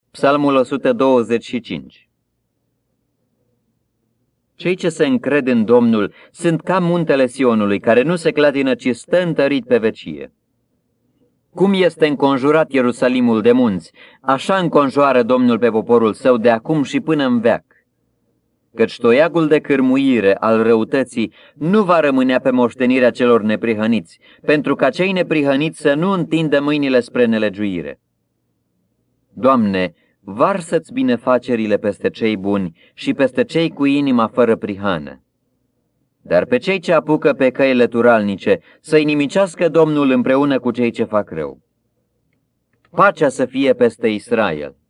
Psalmul 125. Cei ce se încred în Domnul sunt ca muntele Sionului, care nu se clatină, ci stă întărit pe vecie. Cum este înconjurat Ierusalimul de munți, așa înconjoară Domnul pe poporul său de acum și până în veac. Căci toiagul de cârmuire al răutății nu va rămânea pe moștenirea celor neprihăniți, pentru ca cei neprihăniți să nu întindă mâinile spre nelegiuire. Doamne, varsă-ți binefacerile peste cei buni și peste cei cu inima fără prihană. Dar pe cei ce apucă pe căile turalnice să-i nimicească Domnul împreună cu cei ce fac rău. Pacea să fie peste Israel.